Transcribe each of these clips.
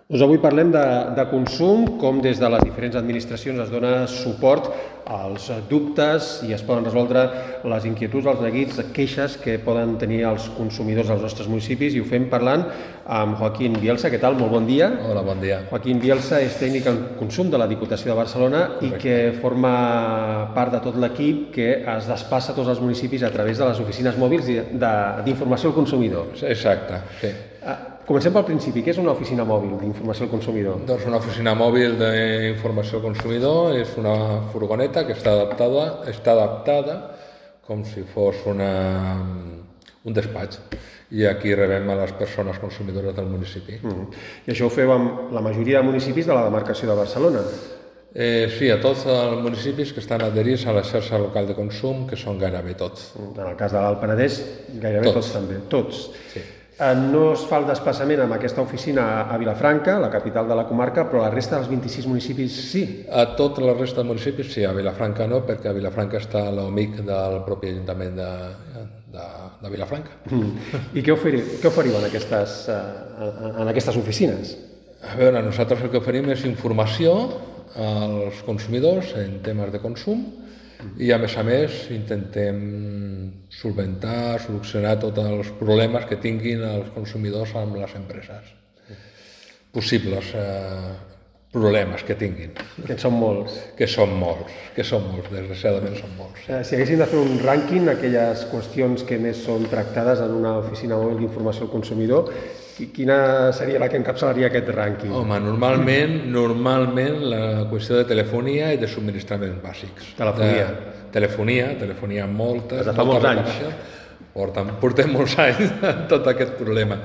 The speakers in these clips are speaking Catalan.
Doncs avui parlem de consum, com des de les diferents administracions es dona suport als dubtes i es poden resoldre les inquietuds, els neguits, queixes que poden tenir els consumidors dels nostres municipis, i ho fem parlant amb Joaquín Bielsa. Què tal? Molt bon dia. Hola, bon dia. Joaquín Bielsa és tècnic en consum de la Diputació de Barcelona. Correcte. I que forma part de tot l'equip que es despassa a tots els municipis a través de les oficines mòbils d'informació al consumidor. Exacte, sí. Comencem pel principi. Què és una oficina mòbil d'informació al consumidor? Doncs una oficina mòbil d'informació al consumidor és una furgoneta que està adaptada com si fos un despatx, i aquí rebem a les persones consumidores del municipi. I això ho feu amb la majoria de municipis de la demarcació de Barcelona? Sí, a tots els municipis que estan adherits a la xarxa local de consum, que són gairebé tots. En el cas de l'Alt Penedès, gairebé tots també. Tots. Sí. No es fa el desplaçament amb aquesta oficina a Vilafranca, la capital de la comarca, però la resta dels 26 municipis sí? A tota la resta de municipis sí, a Vilafranca no, perquè a Vilafranca està l'OMIC del propi Ajuntament de Vilafranca. I què oferiu en aquestes oficines? A veure, nosaltres el que oferim és informació als consumidors en temes de consum, i a més intentem solucionar tots els problemes que tinguin els consumidors amb les empreses. Possibles problemes que tinguin. Que són molts. Que són molts, desgraciadament són molts. Si haguéssim de fer un rànquing, aquelles qüestions que més són tractades en una oficina mòbil d'informació al consumidor, quina seria la que encapçalaria aquest rànquing? Home, normalment la qüestió de telefonia i de subministraments bàsics. Telefonia moltes. Des de fa molts anys. Portem molts anys en tot aquest problema.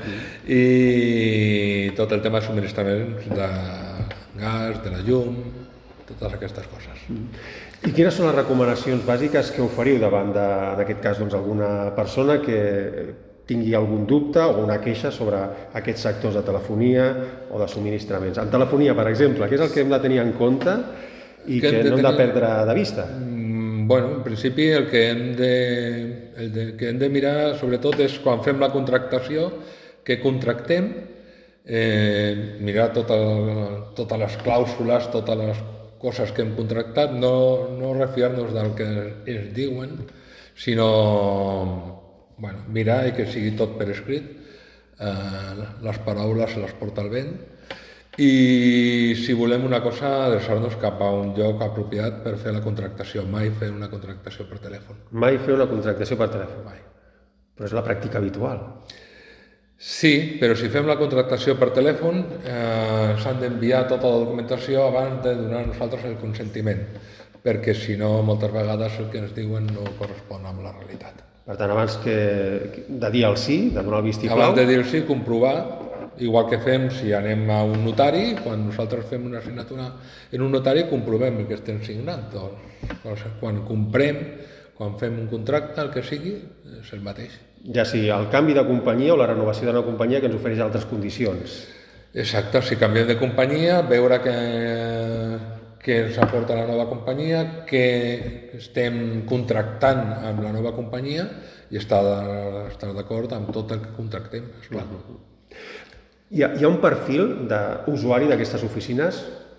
I tot el tema de subministraments de gas, de la llum, totes aquestes coses. I quines són les recomanacions bàsiques que oferiu davant en aquest cas, alguna persona que tingui algun dubte o una queixa sobre aquests sectors de telefonia o de subministraments? En telefonia, per exemple, què és el que hem de tenir en compte i que no hem de perdre de vista? Bueno, en principi el que hem de mirar sobretot és quan fem la contractació, que contractem, mirar totes les clàusules, totes les coses que hem contractat, no refiar-nos del que ens diuen, sinó mirar i que sigui tot per escrit, les paraules se les porta el vent, i si volem una cosa, adreçar-nos cap a un lloc apropiat per fer la contractació, mai fer una contractació per telèfon. Mai fer una contractació per telèfon? Mai. Però és la pràctica habitual. Sí, però si fem la contractació per telèfon s'han d'enviar tota la documentació abans de donar a nosaltres el consentiment, perquè si no moltes vegades el que ens diuen no correspon amb la realitat. Per tant, abans de dir el sí, de donar el vistiplau... Abans de dir el sí, comprovar, igual que fem si anem a un notari, quan nosaltres fem una signatura en un notari, comprovem el que estem signant. Quan comprem, quan fem un contracte, el que sigui, és el mateix. Ja sigui el canvi de companyia o la renovació d'una companyia que ens ofereix altres condicions. Exacte, si canviem de companyia, veure que ens aporta la nova companyia, que estem contractant amb la nova companyia i estar d'acord amb tot el que contractem, esclar. Hi ha un perfil d'usuari d'aquestes oficines?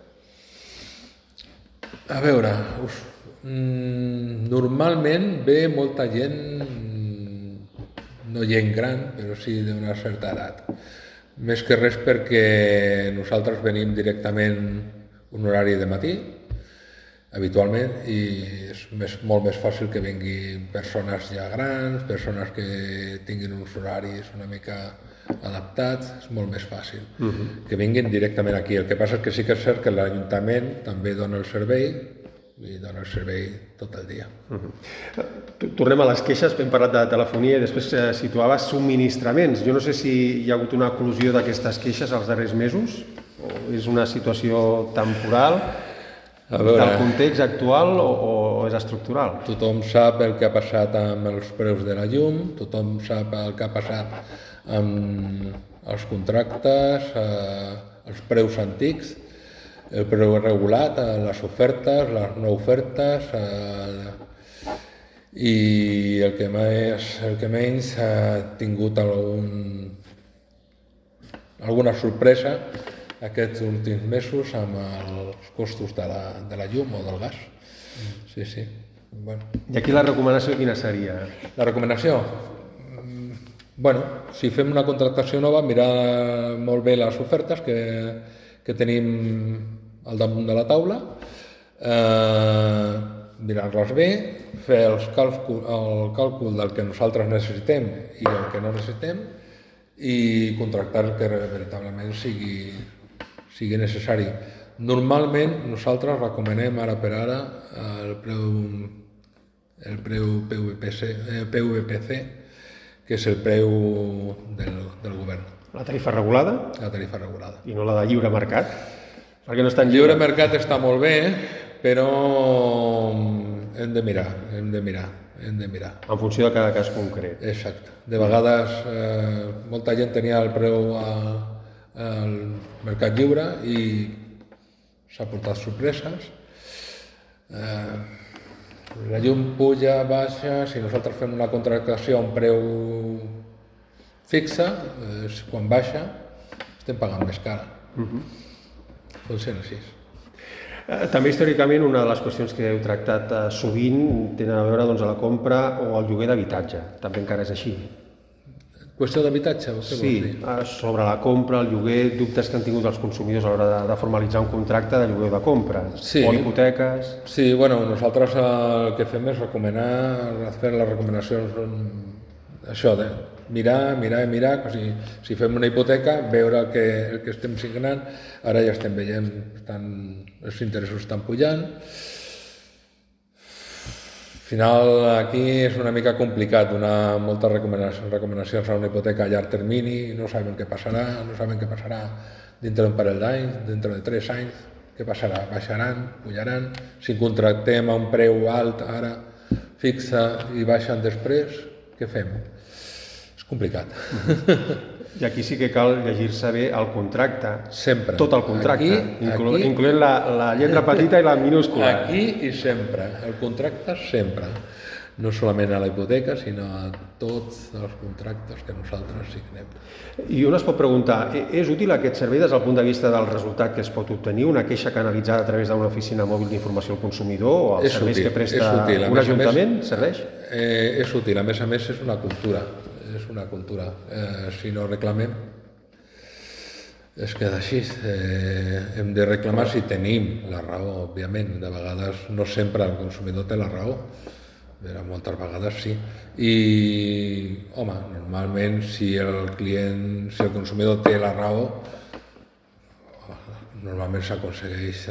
A veure, normalment ve molta gent, no gent gran, però sí d'una certa edat. Més que res perquè nosaltres venim directament un horari de matí, habitualment, i és molt més fàcil que vinguin persones ja grans, persones que tinguin uns horaris una mica adaptats, és molt més fàcil que vinguin directament aquí. El que passa és que sí que és cert que l'Ajuntament també dona el servei, i dona el servei tot el dia. Tornem a les queixes, hem parlat de telefonia i després situaves subministraments. Jo no sé si hi ha hagut una eclosió d'aquestes queixes els darrers mesos, o és una situació temporal del context actual o és estructural? Tothom sap el que ha passat amb els preus de la llum, tothom sap el que ha passat amb els contractes, els preus antics, el preu regulat, les ofertes, les no ofertes, i el que menys ha tingut alguna sorpresa aquests últims mesos amb els costos de la llum o del gas. Sí, sí. Bueno. I aquí la recomanació quina seria? La recomanació? Bueno, si fem una contractació nova, mirar molt bé les ofertes que tenim al damunt de la taula, mirar-les bé, fer el càlcul del que nosaltres necessitem i el que no necessitem i contractar el que veritablement sigui necessari. Normalment nosaltres recomanem ara per ara el preu PVPC, que és el preu del govern. La tarifa regulada? La tarifa regulada. I no la de lliure mercat? Perquè no està en lliure mercat està molt bé, però hem de mirar. En funció de cada cas concret. Exacte. De vegades molta gent tenia el preu al mercat lliure i s'ha portat sorpreses. La llum puja, baixa, si nosaltres fem una contractació a un preu fixe, quan baixa estem pagant més cara. Funciona així. També històricament una de les qüestions que heu tractat sovint tenen a veure doncs, a la compra o al lloguer d'habitatge. També encara és així. Qüestió d'habitatge? Sí, sobre la compra, el lloguer, dubtes que han tingut els consumidors a l'hora de formalitzar un contracte de lloguer o de compra, o hipoteques... Sí, bueno, nosaltres el que fem és fer les recomanacions, això, de mirar, si fem una hipoteca, veure el que estem signant, ara ja estem veient, els interessos estan pujant. Al final aquí és una mica complicat donar moltes recomanacions a una hipoteca a llarg termini, no sabem què passarà dintre d'un parell d'anys, dintre de 3 anys, què passarà? Baixaran, pujaran, si contractem a un preu alt ara, fixe i baixen després, què fem? És complicat. I aquí sí que cal llegir-se bé el contracte. Sempre. Tot el contracte, incloent la lletra petita i la minúscula. Aquí i sempre. El contracte sempre. No solament a la hipoteca, sinó a tots els contractes que nosaltres signem. I un es pot preguntar, és útil aquest servei des del punt de vista del resultat que es pot obtenir? Una queixa canalitzada a través d'una oficina mòbil d'informació al consumidor o els serveis que presta un ajuntament? Serveix? És útil. A més, és una cultura. Si no reclamem es queda així. Hem de reclamar si tenim la raó, òbviament. De vegades no sempre el consumidor té la raó, però moltes vegades sí. I, home, normalment si el consumidor té la raó, normalment s'aconsegueix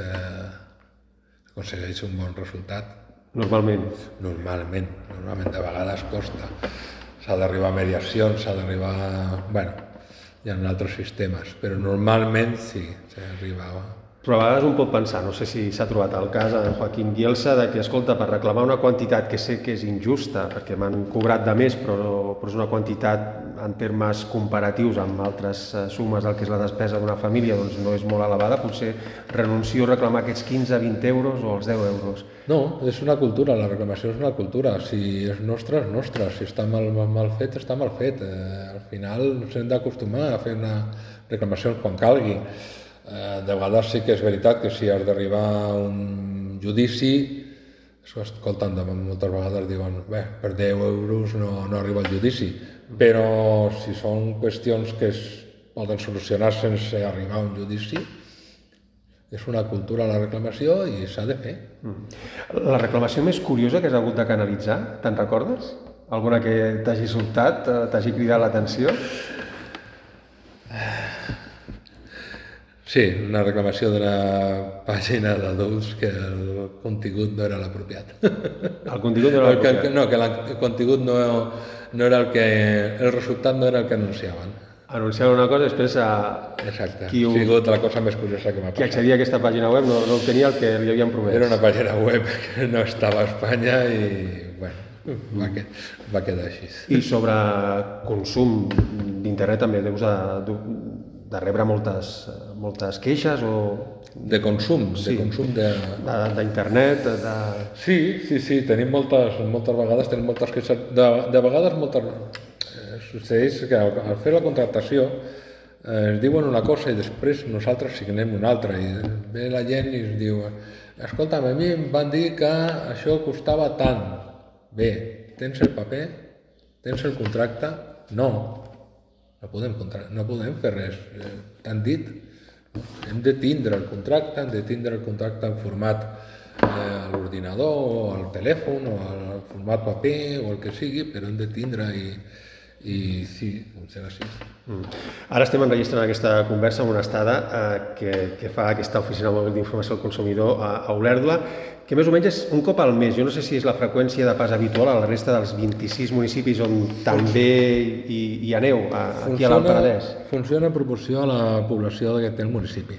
un bon resultat. Normalment. De vegades costa. S'ha d'arribar a mediacions, s'ha d'arribar... Bueno, hi ha altres sistemes, però normalment sí, s'arriba... Però a vegades un pot pensar, no sé si s'ha trobat el cas en Joaquim Bielsa, de que, escolta, per reclamar una quantitat que sé que és injusta, perquè m'han cobrat de més, però és una quantitat en termes comparatius amb altres sumes del que és la despesa d'una família, doncs no és molt elevada, potser renuncio a reclamar aquests 15-20 euros o els 10 euros. No, és una cultura, la reclamació és una cultura. Si és nostre, és nostre. Si està mal fet, està mal fet. Al final ens hem d'acostumar a fer una reclamació quan calgui. De vegades sí que és veritat que si has d'arribar a un judici, escolten, moltes vegades diuen per 10 euros no arriba al judici, però si són qüestions que es poden solucionar sense arribar a un judici, és una cultura la reclamació i s'ha de fer. La reclamació més curiosa que has hagut de canalitzar, te'n recordes? Alguna que t'hagi sobtat, t'hagi cridat l'atenció? Sí, una reclamació d'una pàgina d'adults que el contingut no era l'apropiat. El contingut no era l'apropiat? No, que el contingut no era el resultat no era el que anunciaven. Anunciaven una cosa i després... Exacte, ha sigut la cosa més curiosa que m'ha passat. Qui accedia a aquesta pàgina web no obtenia el que li havien promès. Era una pàgina web que no estava a Espanya i, bueno, va quedar així. I sobre consum d'internet també deus de rebre moltes queixes o... De consum? Sí, de consum d'internet, Sí, tenim moltes vegades, tenim moltes queixes. De vegades succeeix que al fer la contractació es diuen una cosa i després nosaltres signem una altra i ve la gent i es diu escolta'm, a mi em van dir que això costava tant. Bé, tens el paper? Tens el contracte? No podem fer res. T'han dit, hem de tindre el contracte, en format a l'ordinador o al telèfon o al format paper o el que sigui, però hem de tindre i sí, funciona així. Ara estem enregistrant aquesta conversa amb una estada que fa aquesta oficina mòbil d'informació al consumidor a Olèrdola, que més o menys és un cop al mes. Jo no sé si és la freqüència de pas habitual a la resta dels 26 municipis on també hi aneu, aquí a l'Alt Penedès. Funciona en proporció a la població que té el municipi.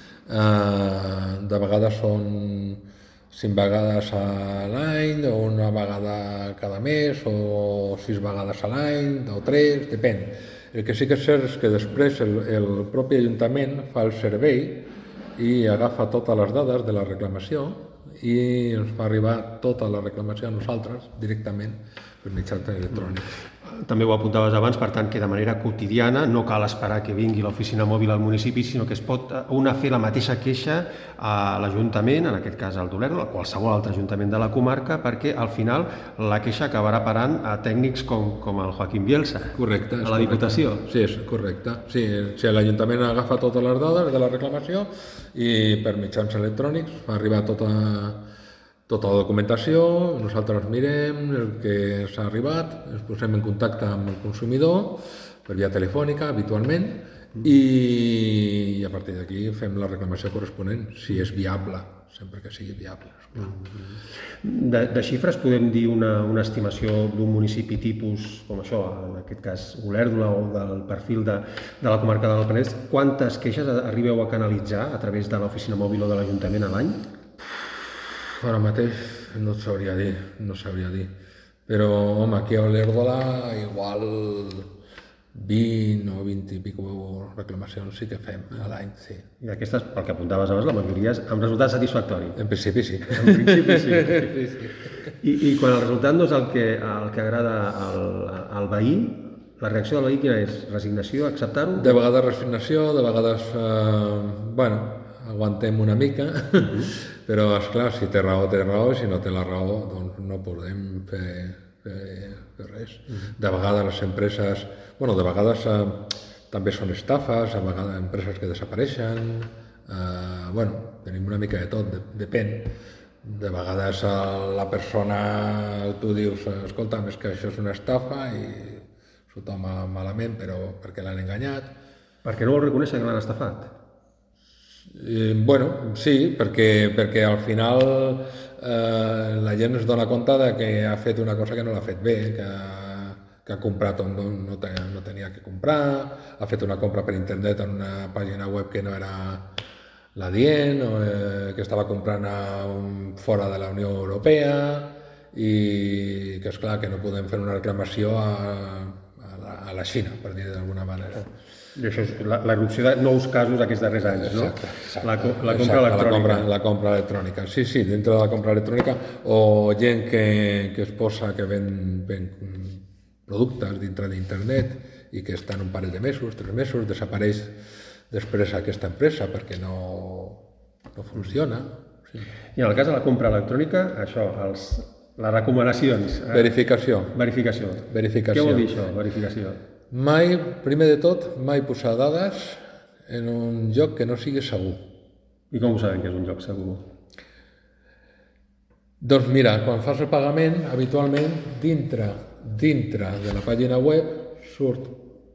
De vegades són 5 vegades a l'any, o una vegada cada mes, o 6 vegades a l'any, o 3, depèn. El que sí que és cert és que després el propi Ajuntament fa el servei i agafa totes les dades de la reclamació i ens fa arribar tota la reclamació a nosaltres directament per mitjans electrònics. També ho apuntaves abans, per tant, que de manera quotidiana no cal esperar que vingui l'oficina mòbil al municipi, sinó que es pot una fer la mateixa queixa a l'Ajuntament, en aquest cas al d'Olèrdola, a qualsevol altre ajuntament de la comarca, perquè al final la queixa acabarà parant a tècnics com el Joaquim Bielsa, correcte, a la Diputació. Sí, és correcte. Sí, l'Ajuntament agafa totes les dades de la reclamació i per mitjans electrònics fa arribar tota la documentació, nosaltres mirem el que s'ha arribat, ens posem en contacte amb el consumidor per via telefònica, habitualment, i a partir d'aquí fem la reclamació corresponent, si és viable, sempre que sigui viable. De xifres podem dir una estimació d'un municipi tipus, com això, en aquest cas Olèrdola, o del perfil de la comarca de l'Alt Penedès, quantes queixes arribeu a canalitzar a través de l'oficina mòbil o de l'Ajuntament a l'any? Ara mateix no et sabria dir, però home, aquí a Olèrdola igual 20 o 20 i pico reclamacions sí que fem a l'any, sí. I d'aquestes, pel que apuntaves abans, la majoria és amb resultat satisfactori. En principi sí. En principi sí. I quan el resultat no és el que agrada al veí, la reacció del veí quina és? Resignació, acceptar-ho? De vegades resignació, de vegades, aguantem una mica, però esclar, si té raó, i si no té la raó, doncs no podem fer res. De vegades les empreses, de vegades també són estafes, a vegades empreses que desapareixen, tenim una mica de tot, depèn. De vegades la persona, tu dius, escolta, és que això és una estafa i s'ho toma malament, però perquè l'han enganyat. Perquè no vol reconèixer que l'han estafat? Sí, perquè al final la gent es dona compte que ha fet una cosa que no l'ha fet bé, que ha comprat on no tenia que comprar, ha fet una compra per internet en una pàgina web que no era la dient, que estava comprant fora de la Unió Europea i que és clar que no podem fer una reclamació a la Xina, per dir d'alguna manera. I això és l'erupció de nous casos aquests darrers anys, no? Exacte. La compra electrònica. La compra electrònica, sí, dintre de la compra electrònica, o gent que es posa que ven productes dintre d'internet i que estan un parell de mesos, 3 mesos, desapareix després aquesta empresa perquè no funciona. Sí. I en el cas de la compra electrònica, això, les recomanacions... Verificació. Què vol dir això, verificació? Primer de tot, mai posar dades en un lloc que no sigui segur. I com ho sabem que és un lloc segur? Doncs mira, quan fas el pagament, habitualment, dintre de la pàgina web surt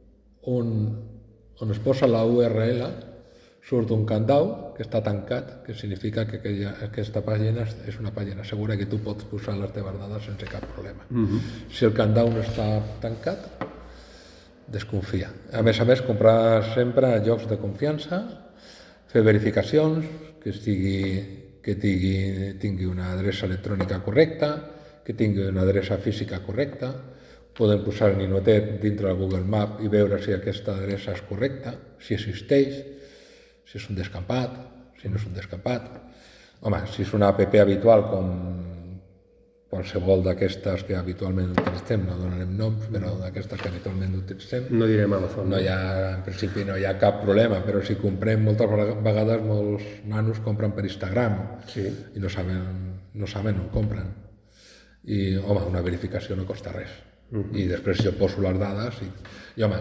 on es posa la URL, surt un candau que està tancat, que significa que aquesta pàgina és una pàgina segura i que tu pots posar les teves dades sense cap problema. Si el candau no està tancat, desconfia. A més, comprar sempre a llocs de confiança, fer verificacions, que tingui una adreça electrònica correcta, que tingui una adreça física correcta, podem posar el ninotet dintre del Google Maps i veure si aquesta adreça és correcta, si existeix, si és un descampat, si no és un descampat. Home, si és una app habitual com qualsevol d'aquestes que habitualment utilitzem, no donarem noms, però d'aquestes que habitualment utilitzem, No direm Amazon. en principi no hi ha cap problema, però si comprem moltes vegades, molts nanos compren per Instagram i no saben on compren. I, home, una verificació no costa res. I després jo poso les dades i home,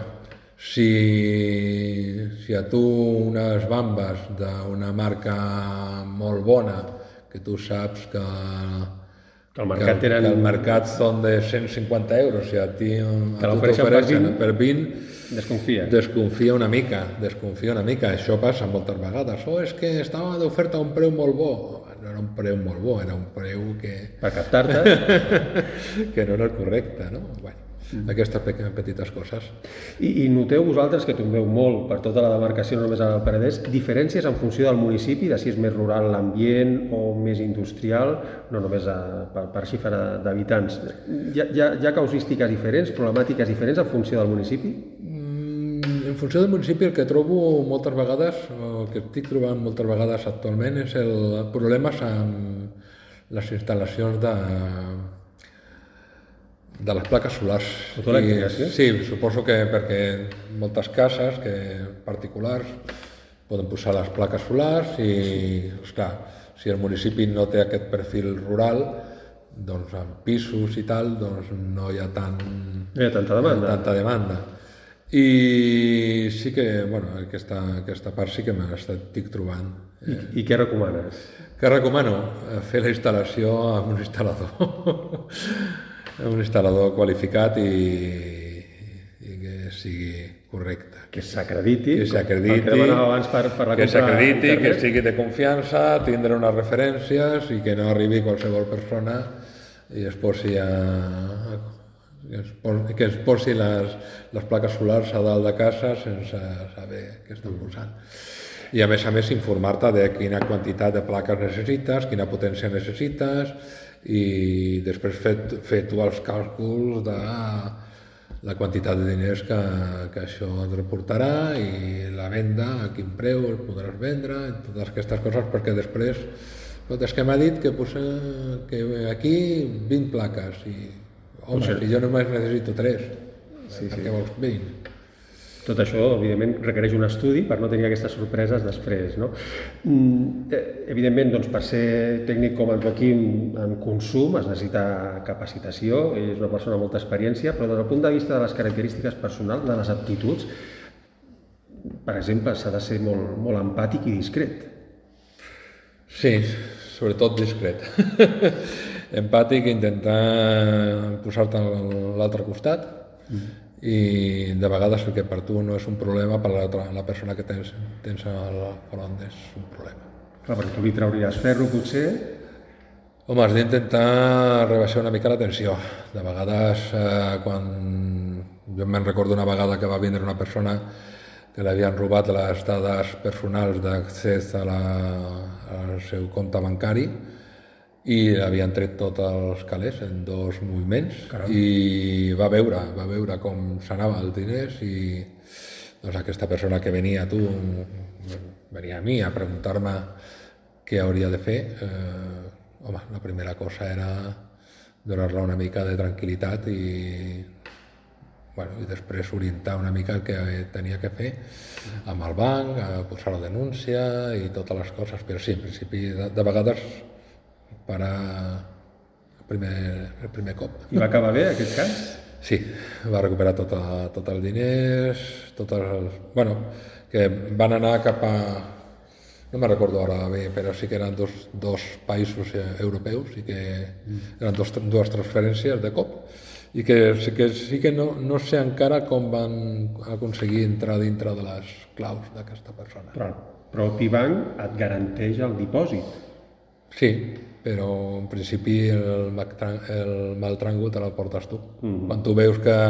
si a tu unes bambes d'una marca molt bona, que tu saps que el mercat són de 150 euros, si a tu t'ofereixen per 20, desconfia una mica. Això passa moltes vegades. És que estava d'oferta a un preu molt bo. No era un preu molt bo, era un preu que... Per captar-te. que no era el correcte, no? Bueno, aquestes petites coses. I noteu vosaltres, que tombeu molt per tota la demarcació, no només al Penedès, diferències en funció del municipi, de si és més rural l'ambient o més industrial, no només per xifra d'habitants. Hi ha causístiques diferents, problemàtiques diferents en funció del municipi? En funció del municipi el que trobo moltes vegades, o el que estic trobant moltes vegades actualment, és el problemes amb les instal·lacions de les plaques solars. Fotoelèctriques, sí, suposo que perquè moltes cases particulars poden posar les plaques solars i, esclar, si el municipi no té aquest perfil rural, doncs en pisos i tal, doncs no hi ha tanta demanda. I sí que, bueno, aquesta part sí que me l'estic trobant. I què recomanes? Què recomano? Fer la instal·lació amb un instal·lador. Un instal·lador qualificat i que sigui correcte. Que s'acrediti. Que s'acrediti, el que demanava abans per la compra internet. Que sigui de confiança, tindre unes referències i que no arribi qualsevol persona i es posi que es posi les plaques solars a dalt de casa sense saber què estan posant. I a més informar-te de quina quantitat de plaques necessites, quina potència necessites i després fer tu els càlculs de la quantitat de diners que això et reportarà i la venda, a quin preu el podràs vendre, totes aquestes coses, perquè després és que m'ha dit que aquí 20 plaques i home, si jo només necessito 3, per què vols 20? Tot això, evidentment, requereix un estudi per no tenir aquestes sorpreses després, no? Evidentment, doncs, per ser tècnic com en Joaquim en consum es necessita capacitació, és una persona amb molta experiència, però des del punt de vista de les característiques personals, de les aptituds, per exemple, s'ha de ser molt empàtic i discret. Sí, sobretot discret. Empàtic, intentar posar-te a l'altre costat i de vegades el que per tu no és un problema, per la persona que tens al front és un problema. Clar, perquè tu li trauries ferro, potser? Home, has d'intentar rebaixar una mica la tensió. De vegades, quan jo me'n recordo una vegada que va vindre una persona que l'havien robat les dades personals d'accés al seu compte bancari i havien tret tots els calés en 2 moviments. Caram. I va veure com s'anava els diners i doncs, aquesta persona que venia a mi a preguntar-me què hauria de fer, home, la primera cosa era donar-la una mica de tranquil·litat i després orientar una mica el que tenia que fer amb el banc, posar la denúncia i totes les coses, però sí, en principi de vegades parar el primer cop. I va acabar bé, aquest cas? Sí, va recuperar tots els diners, que van anar cap a... No me'n recordo ara bé, però sí que eren dos països europeus i que eren dues transferències de cop i que sí que no sé encara com van aconseguir entrar dintre de les claus d'aquesta persona. Però el Pibanc et garanteix el dipòsit. Sí, però en principi el mal tràngol te l'emportes tu. Quan tu veus que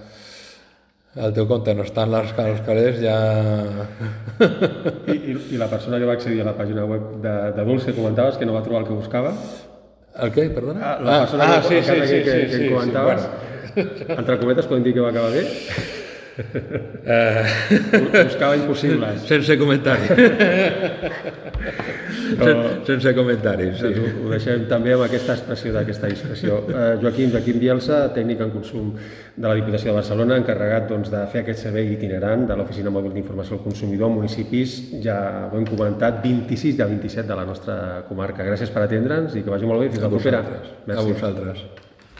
el teu compte no està en els calés, ja... I la persona que va accedir a la pàgina web de Dulce, comentaves que no va trobar el que buscava? El què, perdona? La persona que comentaves, entre cometes, podem dir que va acabar bé? Buscava impossibles. Sense comentaris. Sense comentaris, sí. Ho deixem també amb aquesta expressió d'aquesta discreció. Joaquim Bielsa, tècnic en consum de la Diputació de Barcelona, encarregat de fer aquest servei itinerant de l'Oficina Mòbil d'Informació al Consumidor en municipis, ja ho hem comentat, 26 i 27 de la nostra comarca. Gràcies per atendre'ns i que vagi molt bé. Fins la propera. A vosaltres.